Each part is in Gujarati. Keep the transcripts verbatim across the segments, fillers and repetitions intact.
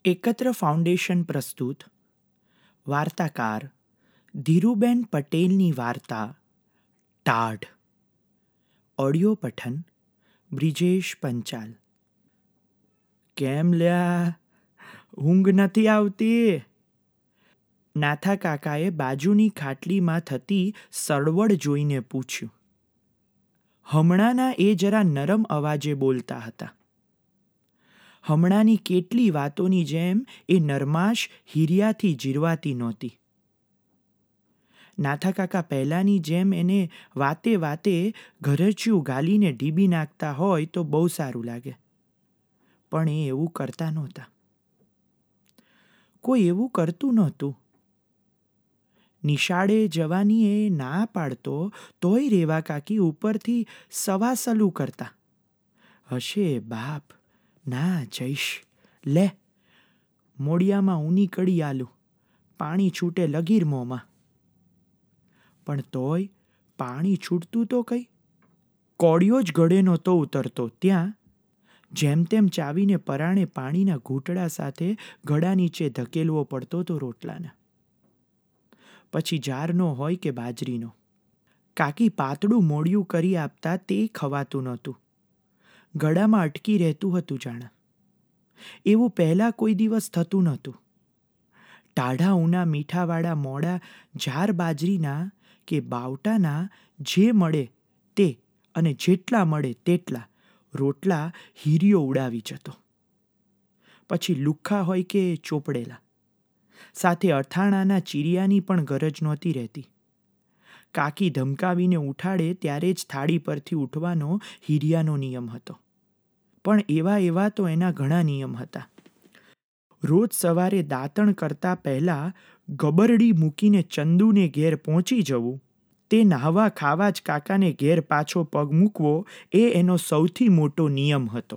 એકત્ર ફાઉન્ડેશન પ્રસ્તુત વાર્તાકાર ધીરુબેન પટેલની વાર્તા ટાઢ. ઓડિયો પઠન બ્રિજેશ પંચાલ. કેમ લ્યા, ઊંઘ નથી આવતી? નાથા કાકાએ બાજુની ખાટલીમાં થતી સળવડ જોઈને પૂછ્યું. હમણાંના એ જરા નરમ અવાજે બોલતા હતા. હમણાંની કેટલી વાતોની જેમ એ નરમાશ હીરિયાથી જીરવાતી નહોતી. નાથા કાકા પહેલાંની જેમ એને વાતે વાતે ઘરચિયું ગાલીને ઢીબી નાખતા હોય તો બહુ સારું લાગે, પણ એ એવું કરતા નહોતા. કોઈ એવું કરતું નહોતું. નિશાળે જવાની એ ના પાડતો તોય રેવા કાકી ઉપરથી સવાસલું કરતા. હશે બાપ, ના જઈશ, લે મોડિયામાં ઊની કડી આલું, પાણી છૂટે લગીર મોંમાં. પણ તોય પાણી છૂટતું તો કંઈ, કોડિયો જ ગળે નહોતો ઉતરતો ત્યાં જેમ તેમ ચાવીને પરાણે પાણીના ઘૂંટડા સાથે ગળા નીચે ધકેલવો પડતો તો રોટલાને. પછી જારનો હોય કે બાજરીનો. કાકી પાતળું મોડિયું કરી આપતા તે ખવાતું નહોતું, ગળામાં અટકી રહેતું હતું જાણે. એવું પહેલાં કોઈ દિવસ થતું નહોતું. ટાઢા ઊના મીઠાવાળા મોડા જાર બાજરીના કે બાવટાના જે મળે તે અને જેટલા મળે તેટલા રોટલા હીરિયો ઉડાવી જતો. પછી લુખ્ખા હોય કે ચોપડેલા, સાથે અથાણાના ચીરિયાની પણ ગરજ નહોતી રહેતી. કાકી ધમકાવીને ઉઠાડે ત્યારે જ થાળી પરથી ઉઠવાનો હીરિયાનો નિયમ હતો. પણ એવા એવા તો એના ઘણા નિયમ હતા. રોજ સવારે દાંતણ કરતાં પહેલાં ગબરડી મૂકીને ચંદુને ઘેર પહોંચી જવું, તે નાહવા ખાવા જ કાકાને ઘેર પાછો પગ મૂકવો એ એનો સૌથી મોટો નિયમ હતો.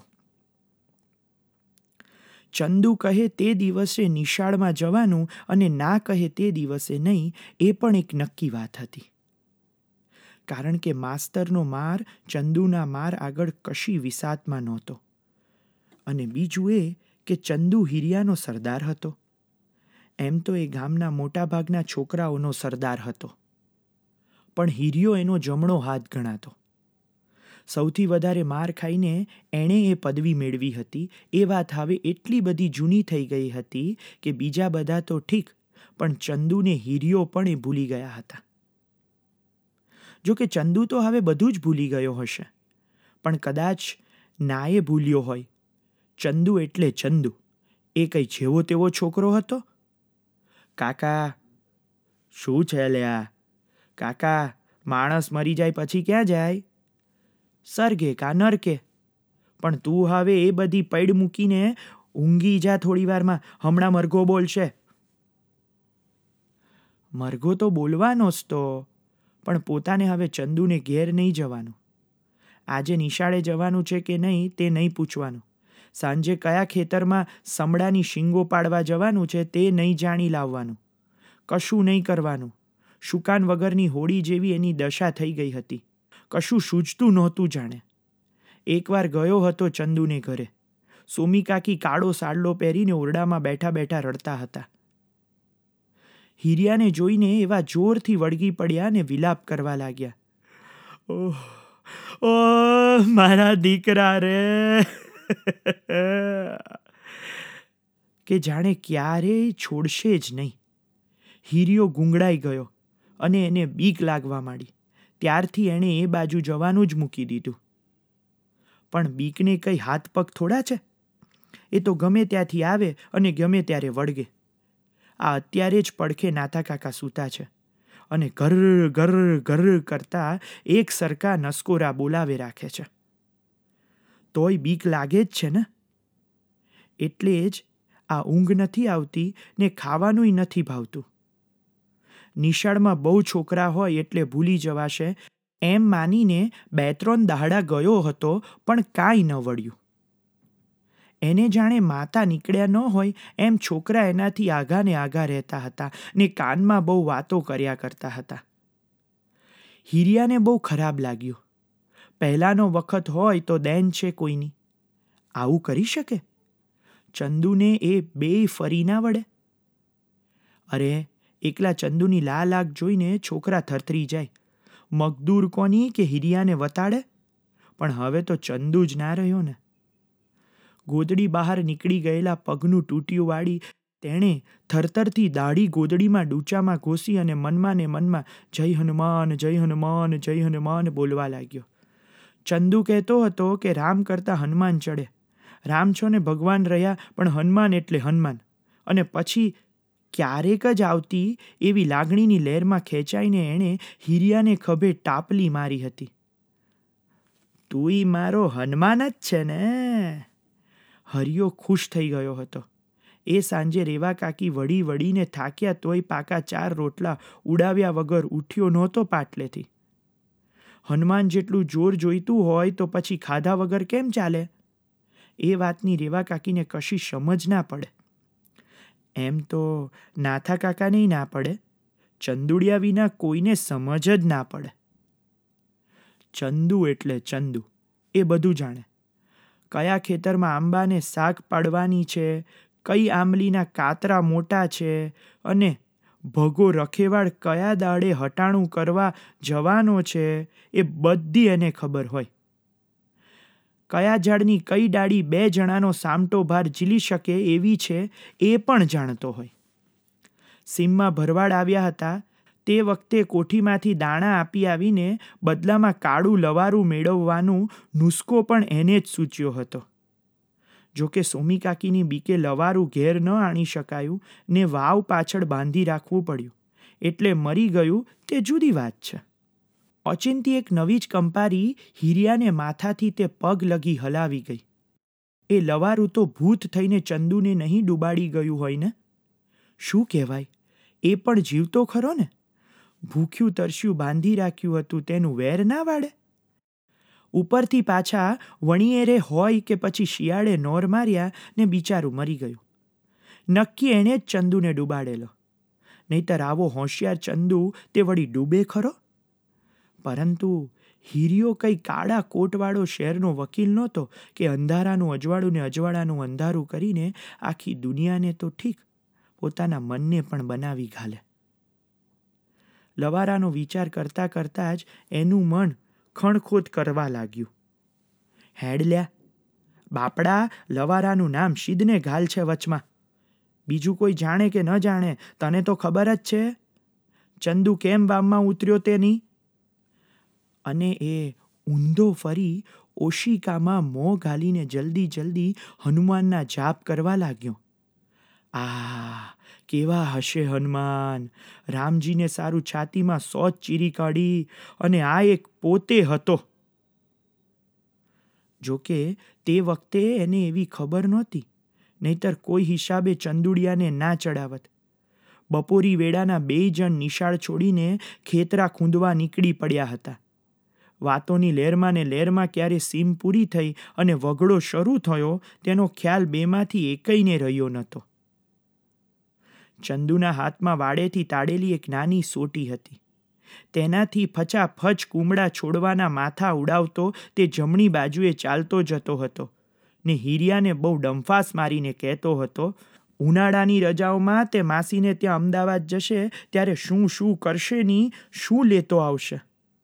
ચંદુ કહે તે દિવસે નિશાળમાં જવાનું અને ના કહે તે દિવસે નહીં, એ પણ એક નક્કી વાત હતી. કારણ કે માસ્તરનો માર ચંદુના માર આગળ કશી વિસાતમાં નહોતો. અને બીજું એ કે ચંદુ હીરિયાનો સરદાર હતો. એમ તો એ ગામના મોટાભાગના છોકરાઓનો સરદાર હતો, પણ હીરિયો એનો જમણો હાથ ગણાતો. સૌથી વધારે માર ખાઈને એણે એ પદવી મેળવી હતી એ વાત હવે એટલી બધી જૂની થઈ ગઈ હતી કે બીજા બધા તો ઠીક, પણ ચંદુને હીરિયો પણ એ ભૂલી ગયા હતા. જો કે ચંદુ તો હવે બધું જ ભૂલી ગયો હશે, પણ કદાચ ના એ ભૂલ્યો હોય. ચંદુ એટલે ચંદુ, એ કંઈ જેવો તેવો છોકરો હતો. કાકા, શું છે લ્યા? કાકા, માણસ મરી જાય પછી ક્યાં જાય? સરગે કા નરકે. પણ તું હવે એ બધી પૈડ મૂકીને ઊંઘી જા થોડી વારમાં, હમણાં મરઘો બોલશે. મરઘો તો બોલવાનો જ તો, પણ પોતાને હવે ચંદુને ઘેર નહીં જવાનું. આજે નિશાળે જવાનું છે કે નહીં તે નહીં પૂછવાનું. સાંજે કયા ખેતરમાં સમડાની શીંગો પાડવા જવાનું છે તે નહીં જાણી લાવવાનું. કશું નહીં કરવાનું. શુકાન વગરની હોળી જેવી એની દશા થઈ ગઈ હતી. કશું સૂઝતું નહોતું જાણે. એકવાર ગયો હતો ચંદુને ઘરે. સોમી કાકી કાળો સાડલો પહેરીને ઓરડામાં બેઠા બેઠા રડતા હતા. હીરિયાને જોઈને એવા જોરથી વળગી પડ્યા ને વિલાપ કરવા લાગ્યા. ઓહ, ઓહ, મારા દીકરા રે. કે જાણે ક્યારેય છોડશે જ નહીં. હીરિયો ગુંગળાઈ ગયો અને એને બીક લાગવા માંડી. ત્યારથી એણે એ બાજુ જવાનું જ મૂકી દીધું. પણ બીકને કંઈ હાથ પગ થોડા છે? એ તો ગમે ત્યાંથી આવે અને ગમે ત્યારે વળગે. આ અત્યારે જ પડખે નાથા કાકા સૂતા છે અને ઘર ઘર ઘર કરતા એક સરખા નસકોરા બોલાવે રાખે છે. તોય બીક લાગે જ છે ને. એટલે જ આ ઊંઘ નથી આવતી ને ખાવાનુંય નથી ભાવતું. નિશાળમાં બહુ છોકરા હોય એટલે ભૂલી જવાશે એમ માનીને બે ત્રણ દાડા ગયો હતો, પણ કાંઈ ન વળ્યું. એને જાણે માતા નીકળ્યા ન હોય એમ છોકરા એનાથી આઘા ને આઘા રહેતા હતા ને કાનમાં બહુ વાતો કર્યા કરતા હતા. હીરિયાને બહુ ખરાબ લાગ્યું. પહેલાંનો વખત હોય તો દેન છે કોઈની. આવું કરી શકે? ચંદુને એ બેય ફરી ના વળે? અરે એકલા ચંદુની લાલ આંખ જોઈને છોકરા થરથરી જાય. મગદૂર કોની કે હિરિયાને વતાડે? પણ હવે તો ચંદુ જ ના રહ્યો ને. ગોદડી બહાર નીકળી ગયેલા પગનું તૂટિયું વાળી તેણે થરથરથી દાઢી ગોદડીમાં ડૂચામાં ઘોસી અને મનમાં ને મનમાં જય હનુમાન જય હનુમાન જય હનુમાન બોલવા લાગ્યો. ચંદુ કહેતો હતો કે રામ કરતાં હનુમાન ચડે. રામ છો ને ભગવાન રહ્યા, પણ હનુમાન એટલે હનુમાન. અને પછી ક્યારેક જ આવતી એવી લાગણીની લહેરમાં ખેંચાઈને એણે હિરિયાને ખભે ટાપલી મારી હતી. તુંય મારો હનુમાન જ છે ને? હરિયો ખુશ થઈ ગયો હતો. એ સાંજે રેવા કાકી વળી વળીને થાક્યા તોય પાકા ચાર રોટલા ઉડાવ્યા વગર ઉઠ્યો નહોતો પાટલેથી. હનુમાન જેટલું જોર જોઈતું હોય તો પછી ખાધા વગર કેમ ચાલે? એ વાતની રેવા કાકીને કશી સમજ ના પડે. એમ તો નાથા કાકાનેય ના પડે. ચંદુડિયા વિના કોઈને સમજ જ ના પડે. ચંદુ એટલે ચંદુ, એ બધું જાણે. કયા ખેતરમાં આંબાને શાક પાડવાની છે, કઈ આંબલીના કાતરા મોટા છે, અને ભગો રખેવાળ કયા દાડે હટાણું કરવા જવાનો છે, એ બધી એને ખબર હોય. કયા ઝાડની કઈ ડાળી બે જણાનો સામટો ભાર ઝીલી શકે એવી છે એ પણ જાણતો હોય. સીમમાં ભરવાડ આવ્યા હતા તે વખતે કોઠીમાંથી દાણા આપી આવીને બદલામાં કાળું લવારું મેળવવાનું નુસ્કો પણ એને જ સૂચ્યો હતો. જોકે સોમી કાકીની બીકે લવારું ઘેર ન આણી શકાયું ને વાવ પાછળ બાંધી રાખવું પડ્યું, એટલે મરી ગયું તે જુદી વાત છે. ઓચિંતી એક નવી જ કંપારી હિરિયાને માથાથી તે પગ લગી હલાવી ગઈ. એ લવારું તો ભૂત થઈને ચંદુને નહીં ડૂબાડી ગયું હોય ને? શું કહેવાય, એ પણ જીવતો ખરો ને? ભૂખ્યું તરસ્યું બાંધી રાખ્યું હતું તેનું વેર ના વાળે? ઉપરથી પાછા વણિયેરે હોય કે પછી શિયાળે નોર માર્યા ને બિચારું મરી ગયું. નક્કી એણે જ ચંદુને ડૂબાડેલો. નહીતર આવો હોશિયાર ચંદુ તે વળી ડૂબે ખરો? પરંતુ હિરિયો કઈ કાળા કોટવાળો શહેરનો વકીલ નહોતો કે અંધારાનું અજવાળું ને અજવાળાનું અંધારું કરીને આખી દુનિયાને તો ઠીક, પોતાના મનને પણ બનાવી ઘાલે. લવારાનો વિચાર કરતાં કરતાં જ એનું મન ખણખોત કરવા લાગ્યું. હેડલ્યા બાપડા, લવારાનું નામ શીદને ઘાલ છે વચમાં. બીજું કોઈ જાણે કે ન જાણે તને તો ખબર જ છે. ચંદુ કેમ વામમાં ઉતર્યો તેની? અને એ ઊંધો ફરી ઓશિકામાં મોં ઘાલીને જલ્દી જલ્દી હનુમાનના જાપ કરવા લાગ્યો. આ કેવા હશે હનુમાન! રામજીને સારું છાતીમાં સોચ ચીરી કાઢી, અને આ એક પોતે હતો. જોકે તે વખતે એને એવી ખબર નહોતી, નહીતર કોઈ હિસાબે ચંદુડિયાને ના ચડાવત. બપોરી વેળાના બેય જણ નિશાળ છોડીને ખેતરા ખૂંદવા નીકળી પડ્યા હતા. વાતોની લહેરમાં ને લહેરમાં ક્યારે સીમ પૂરી થઈ અને વગડો શરૂ થયો તેનો ખ્યાલ બેમાંથી એકઈને રહ્યો નહોતો. ચંદુના હાથમાં વાડેથી તાડેલી એક નાની સોટી હતી. તેનાથી ફચાફચ કુમળા છોડવાના માથા ઉડાવતો તે જમણી બાજુએ ચાલતો જતો હતો ને હિરિયાને બહુ ડંફાસ મારીને કહેતો હતો, ઉનાળાની રજાઓમાં તે માસીને ત્યાં અમદાવાદ જશે ત્યારે શું શું કરશે ની શું લેતો આવશે.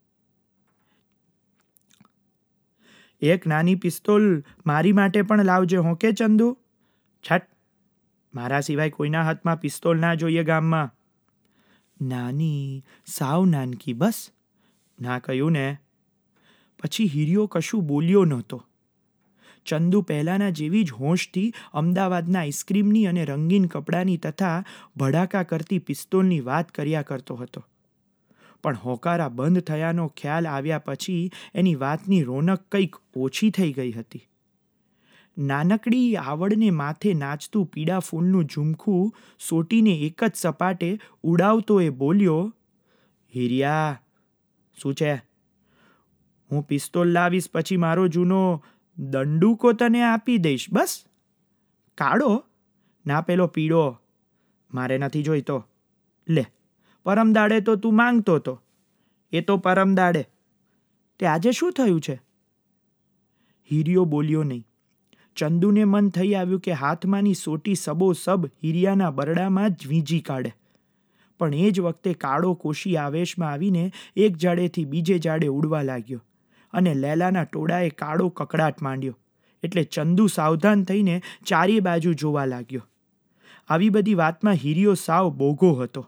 એક નાની પિસ્તોલ મારી માટે પણ લાવજે હોકે ચંદુ. છટ, મારા સિવાય કોઈના હાથમાં પિસ્તોલ ના જોઈએ ગામમાં. નાની, સાવ નાનકી બસ. ના કહ્યું ને. પછી હિરિયો કશું બોલ્યો નહોતો. ચંદુ પહેલાંના જેવી જ હોશથી અમદાવાદના આઈસ્ક્રીમની અને રંગીન કપડાની તથા ભડાકા કરતી પિસ્તોલની વાત કર્યા કરતો હતો. પણ હોકારા બંધ થયાનો ખ્યાલ આવ્યા પછી એની વાતની રોનક કંઈક ઓછી થઈ ગઈ હતી. નાનકડી આવડને માથે નાચતું પીળા ફૂલનું ઝુમખું સોટીને એક જ સપાટે ઉડાવતો એ બોલ્યો, હિરિયા, શું છે? હું પિસ્તોલ લાવીશ પછી મારો જૂનો દંડુકો તને આપી દઈશ. બસ. કાળો ના, પેલો પીળો મારે નથી જોઈતો. લે, પરમ દાડે તો તું માંગતો હતો. એ તો પરમ દાડે. તે આજે શું થયું છે? હિરિયો બોલ્યો નહીં. ચંદુને મન થઈ આવ્યું કે હાથમાંની સોટી સબોસબ હીરિયાના બરડામાં જ વીંજી કાઢે. પણ એ જ વખતે કાળો કોશી આવેશમાં આવીને એક જાડેથી બીજે જાડે ઉડવા લાગ્યો અને લેલાના ટોળાએ કાળો કકડાટ માંડ્યો. એટલે ચંદુ સાવધાન થઈને ચારે બાજુ જોવા લાગ્યો. આવી બધી વાતમાં હીરિયો સાવ બોગો હતો.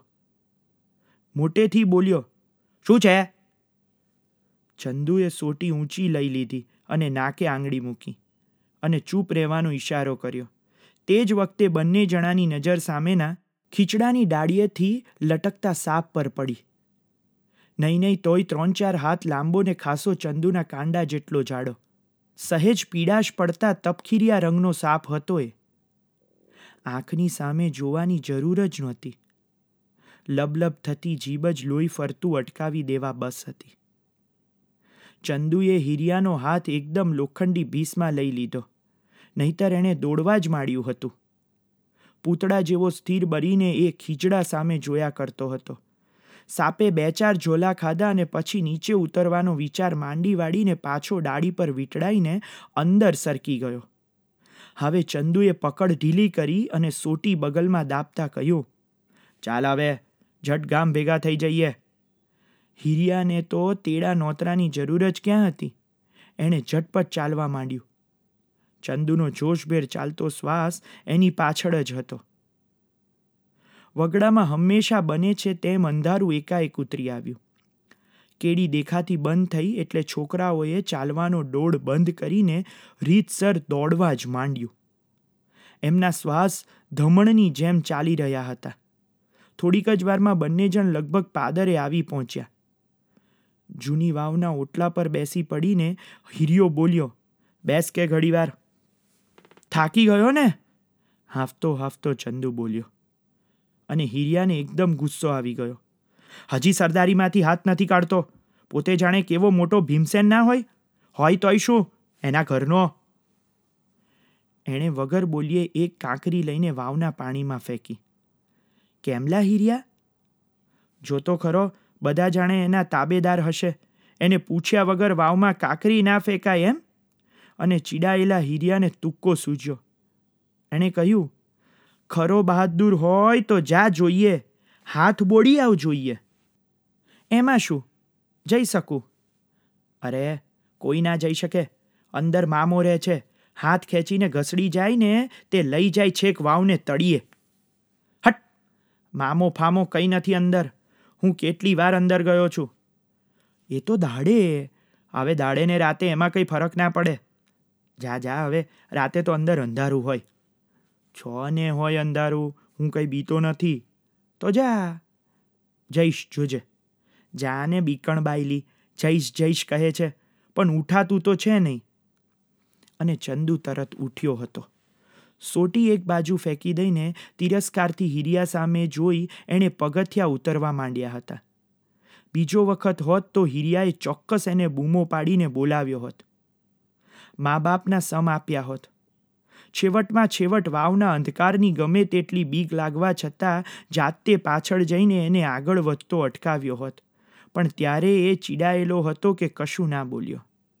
મોટેથી બોલ્યો, શું છે? ચંદુએ સોટી ઊંચી લઈ લીધી અને નાકે આંગળી મૂકી અને ચૂપ રહેવાનો ઈશારો કર્યો. તે જ વખતે બંને જણાની નજર સામેના ખીચડાની ડાળીએથી લટકતા સાપ પર પડી. નહીં નહીં તોય ત્રણ ચાર હાથ લાંબો ને ખાસો ચંદુના કાંડા જેટલો જાડો. સહેજ પીડાશ પડતા તપખીરિયા રંગનો સાપ હતો એ. આંખની સામે જોવાની જરૂર જ નહોતી. લબલબ થતી જીભ જ લોહી ફરતું અટકાવી દેવા બસ હતી. ચંદુએ હીરિયાનો હાથ એકદમ લોખંડી ભીસમાં લઈ લીધો, નહીતર એણે દોડવા જ માંડ્યું હતું. પૂતળા જેવો સ્થિર બનીને એ ખીજડા સામે જોયા કરતો હતો. સાપે બે ચાર ઝોલા ખાધા અને પછી નીચે ઉતરવાનો વિચાર માંડી વાળીને પાછો ડાળી પર વીંટળાઈને અંદર સરકી ગયો. હવે ચંદુએ પકડ ઢીલી કરી અને સોટી બગલમાં દાબતા કહ્યું, ચાલ હવે ઝટ ગામ ભેગા થઈ જઈએ. હીરિયાને તો તેડા નોતરાની જરૂર જ ક્યાં હતી. એણે ઝટપટ ચાલવા માંડ્યું. ચંદુનો જોશભેર ચાલતો શ્વાસ એની પાછળ જ હતો. વગડામાં હંમેશા બને છે તેમ અંધારું એકાએક ઉતરી આવ્યું. કેડી દેખાતી બંધ થઈ એટલે છોકરાઓએ ચાલવાનો દોડ બંધ કરીને રીતસર દોડવા જ માંડ્યું. એમના શ્વાસ ધમણની જેમ ચાલી રહ્યા હતા. થોડીક જ વારમાં બંને જણ લગભગ પાદરે આવી પહોંચ્યા. જૂની વાવના ઓટલા પર બેસી પડીને હીરિયો બોલ્યો, બેસ કે ઘડીવાર. થાકી ગયો ને? હાંફતો હાંફતો ચંદુ બોલ્યો. અને હીરિયાને એકદમ ગુસ્સો આવી ગયો. હજી સરદારીમાંથી હાથ નથી કાઢતો. પોતે જાણે કેવો મોટો ભીમસેન ના હોય. હોય તોય શું, એના ઘરનો. એણે વગર બોલીએ એક કાંકરી લઈને વાવના પાણીમાં ફેંકી. કેમલા હીરિયા? જોતો ખરો, બધા જાણે એના તાબેદાર હશે. એને પૂછ્યા વગર વાવમાં કાંકરી ના ફેંકાય એમ? અને ચીડાયેલા હીરિયાને તુક્કો સૂજ્યો. એણે કહ્યું, ખરો બહાદુર હોય તો જા જોઈએ, હાથ બોડી આવ જોઈએ. એમાં શું, જઈ શકું? અરે કોઈ ના જઈ શકે. અંદર મામો રહે છે. હાથ ખેંચીને ઘસડી જાય ને તે લઈ જાય છેક વાવને તળીએ. હટ! મામો ફામો કંઈ નથી અંદર. હું કેટલી વાર અંદર ગયો છું. એ તો દાડે. હવે દાડે ને રાતે એમાં કંઈ ફરક ના પડે. જા જા હવે, રાતે તો અંદર અંધારું હોય. છો ને હોય અંધારું, હું કંઈ બીતો નથી. તો જા. જઈશ જોજે. જાને બીકણ બાયલી, જઈશ જઈશ કહે છે, પણ ઉઠાતું તો છે નહીં. અને ચંદુ તરત ઉઠ્યો હતો. સોટી એક બાજુ ફેંકી દઈને તિરસ્કારથી હીરિયા સામે જોઈ એણે પગથિયા ઉતરવા માંડ્યા હતા. બીજો વખત હોત તો હીરિયાએ ચોક્કસ એને બૂમો પાડીને બોલાવ્યો હોત. મા બાપના સમ આપ્યા હોત. છેવટમાં છેવટ વાવના અંધકારની ગમે તેટલી બીક લાગવા છતાં જાતે પાછળ જઈને એને આગળ વધતો અટકાવ્યો હોત. પણ ત્યારે એ ચીડાયેલો હતો કે કશું ના બોલ્યો.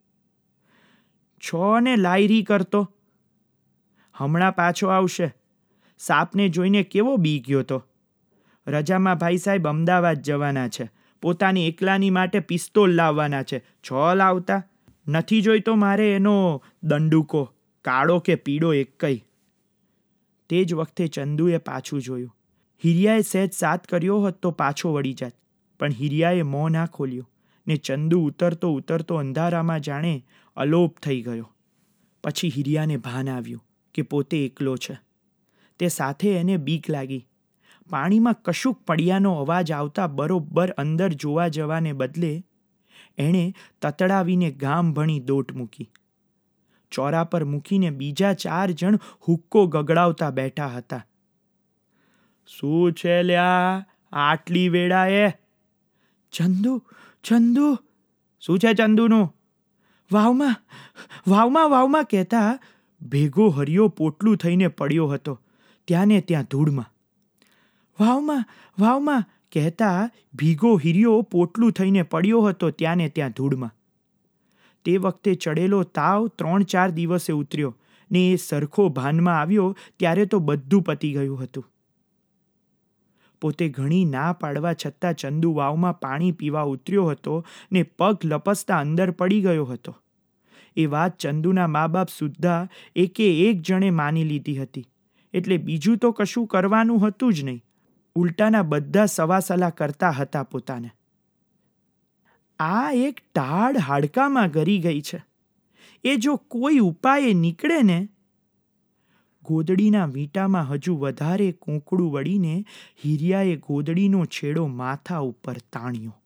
છો ને લાયરી કરતો. હમણાં પાછો આવશે. સાપને જોઈને કેવો બી ગયો તો. રજામાં ભાઈ સાહેબ અમદાવાદ જવાના છે. પોતાની એકલાની માટે પિસ્તોલ લાવવાના છે. છો લાવતા નથી જોઈતો મારે એનો દંડુકો, કાળો કે પીળો એકેય. તે જ વખતે ચંદુએ પાછું જોયું. હીરિયાએ સહેજ સાથ કર્યો હોત તો પાછો વળી જાત, પણ હીરિયાએ મોં ના ખોલ્યું ને ચંદુ ઉતરતો ઉતરતો અંધારામાં જાણે અલોપ થઈ ગયો. પછી હીરિયાને ભાન આવ્યું કે પોતે એકલો છે. તે સાથે એને બીક લાગી. પાણીમાં કશુંક પડ્યાનો અવાજ આવતા બરોબર અંદર જોવા જવાને બદલે એણે તતડાવીને ગામ ભણી દોટ મૂકી. ચોરા પર મૂકીને બીજા ચાર જણ હુક્કો ગગડાવતા બેઠા હતા. શું છે લ્યા આટલી વેળાએ? ચંદુ ચંદુ. શું છે ચંદુનું? વાવમાં વાવમાં વાવમાં કહેતા ભેગો હરિયો પોટલું થઈને પડ્યો હતો ત્યાં ને ત્યાં ધૂળમાં. વાવમાં વાવમાં કહેતા ભીગો હીરિયો પોટલું થઈને પડ્યો હતો ત્યાં ને ત્યાં ધૂળમાં. તે વખતે ચડેલો તાવ ત્રણ ચાર દિવસે ઉતર્યો ને એ સરખો ભાનમાં આવ્યો ત્યારે તો બધું પતી ગયું હતું. પોતે ઘણી ના પાડવા છતાં ચંદુ વાવમાં પાણી પીવા ઉતર્યો હતો ને પગ લપસતા અંદર પડી ગયો હતો. એ વાત ચંદુના મા બાપ સુદ્ધા એકે એક જણે માની લીધી હતી, એટલે બીજું તો કશું કરવાનું હતું જ નહીં. ઉલટાના બધા સવાસલા કરતા હતા પોતાને. આ એક ટાળ હાડકામાં ગરી ગઈ છે, એ જો કોઈ ઉપાયે નીકળે ને. ગોદડીના વીંટામાં હજુ વધારે કોંકડું વળીને હીરિયાએ ગોદડીનો છેડો માથા ઉપર તાણ્યો.